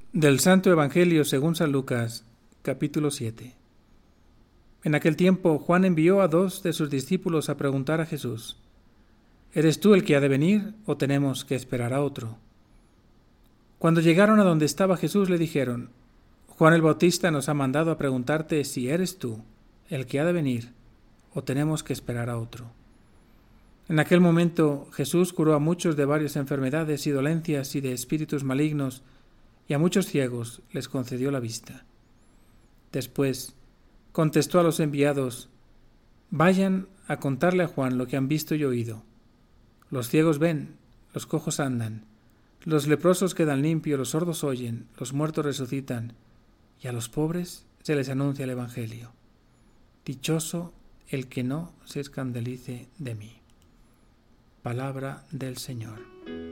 Del Santo Evangelio según San Lucas, capítulo 7. En aquel tiempo Juan envió a 2 de sus discípulos a preguntar a Jesús: ¿Eres tú el que ha de venir o tenemos que esperar a otro? Cuando llegaron a donde estaba Jesús le dijeron: Juan el Bautista nos ha mandado a preguntarte si eres tú el que ha de venir o tenemos que esperar a otro. En aquel momento Jesús curó a muchos de varias enfermedades y dolencias y de espíritus malignos, y a muchos ciegos les concedió la vista. Después contestó a los enviados: vayan a contarle a Juan lo que han visto y oído. Los ciegos ven, los cojos andan, los leprosos quedan limpios, los sordos oyen, los muertos resucitan, y a los pobres se les anuncia el Evangelio. Dichoso el que no se escandalice de mí. Palabra del Señor.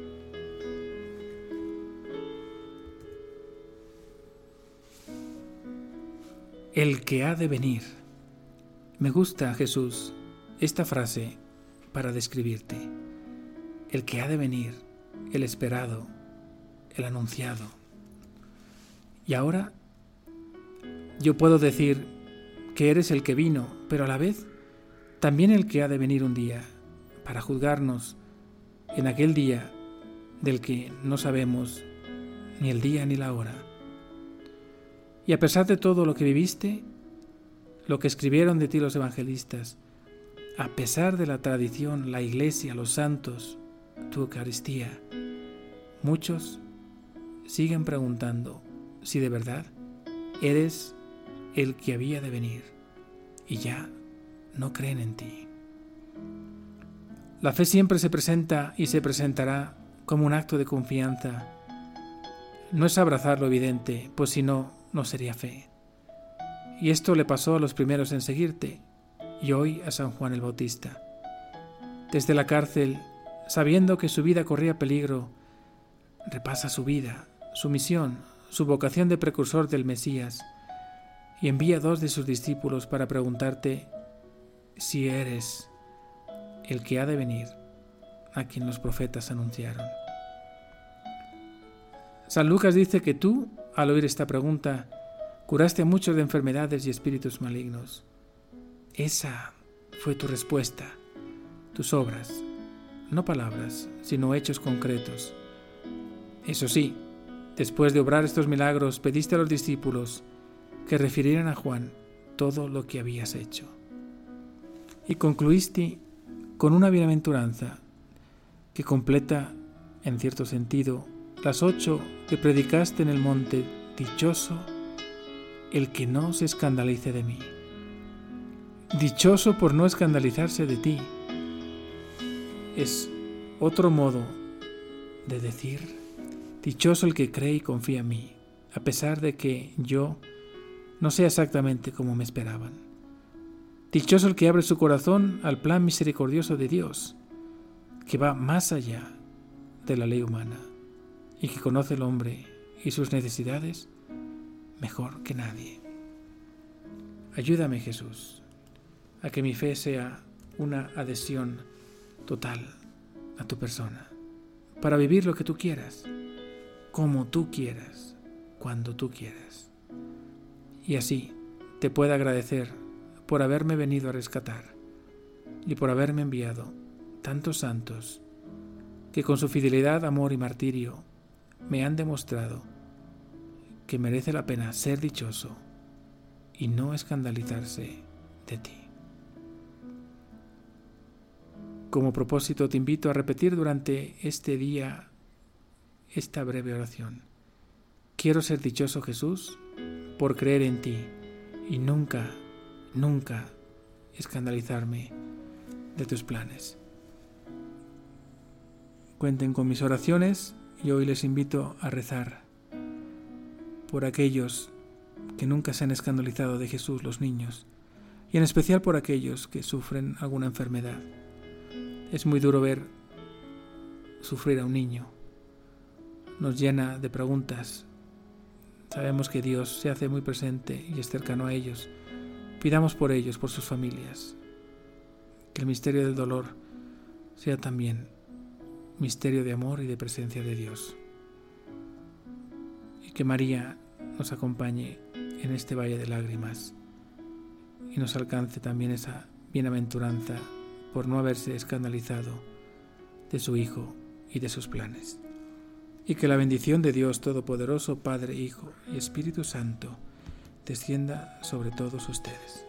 El que ha de venir. Me gusta, Jesús, esta frase para describirte. El que ha de venir, el esperado, el anunciado. Y ahora yo puedo decir que eres el que vino, pero a la vez también el que ha de venir un día para juzgarnos en aquel día del que no sabemos ni el día ni la hora. Y a pesar de todo lo que viviste, lo que escribieron de ti los evangelistas, a pesar de la tradición, la iglesia, los santos, tu Eucaristía, muchos siguen preguntando si de verdad eres el que había de venir y ya no creen en ti. La fe siempre se presenta y se presentará como un acto de confianza. No es abrazar lo evidente, pues si no, no sería fe. Y esto le pasó a los primeros en seguirte, y hoy a San Juan el Bautista. Desde la cárcel, sabiendo que su vida corría peligro, repasa su vida, su misión, su vocación de precursor del Mesías, y envía 2 de sus discípulos para preguntarte si eres el que ha de venir, a quien los profetas anunciaron. San Lucas dice que tú, al oír esta pregunta, curaste a muchos de enfermedades y espíritus malignos. Esa fue tu respuesta, tus obras, no palabras, sino hechos concretos. Eso sí, después de obrar estos milagros, pediste a los discípulos que refirieran a Juan todo lo que habías hecho. Y concluiste con una bienaventuranza que completa, en cierto sentido, las 8 que predicaste en el monte: dichoso el que no se escandalice de mí. Dichoso por no escandalizarse de ti. Es otro modo de decir: dichoso el que cree y confía en mí, a pesar de que yo no sea exactamente como me esperaban. Dichoso el que abre su corazón al plan misericordioso de Dios, que va más allá de la ley humana y que conoce al hombre y sus necesidades mejor que nadie. Ayúdame, Jesús, a que mi fe sea una adhesión total a tu persona, para vivir lo que tú quieras, como tú quieras, cuando tú quieras. Y así te pueda agradecer por haberme venido a rescatar y por haberme enviado tantos santos que con su fidelidad, amor y martirio me han demostrado que merece la pena ser dichoso y no escandalizarse de ti. Como propósito te invito a repetir durante este día esta breve oración. Quiero ser dichoso, Jesús, por creer en ti y nunca, nunca escandalizarme de tus planes. Cuenten con mis oraciones y hoy les invito a rezar por aquellos que nunca se han escandalizado de Jesús, los niños, y en especial por aquellos que sufren alguna enfermedad. Es muy duro ver sufrir a un niño. Nos llena de preguntas. Sabemos que Dios se hace muy presente y es cercano a ellos. Pidamos por ellos, por sus familias. Que el misterio del dolor sea también misterio de amor y de presencia de Dios. y que María nos acompañe en este valle de lágrimas y nos alcance también esa bienaventuranza por no haberse escandalizado de su Hijo y de sus planes. Y que la bendición de Dios Todopoderoso, Padre, Hijo y Espíritu Santo, descienda sobre todos ustedes.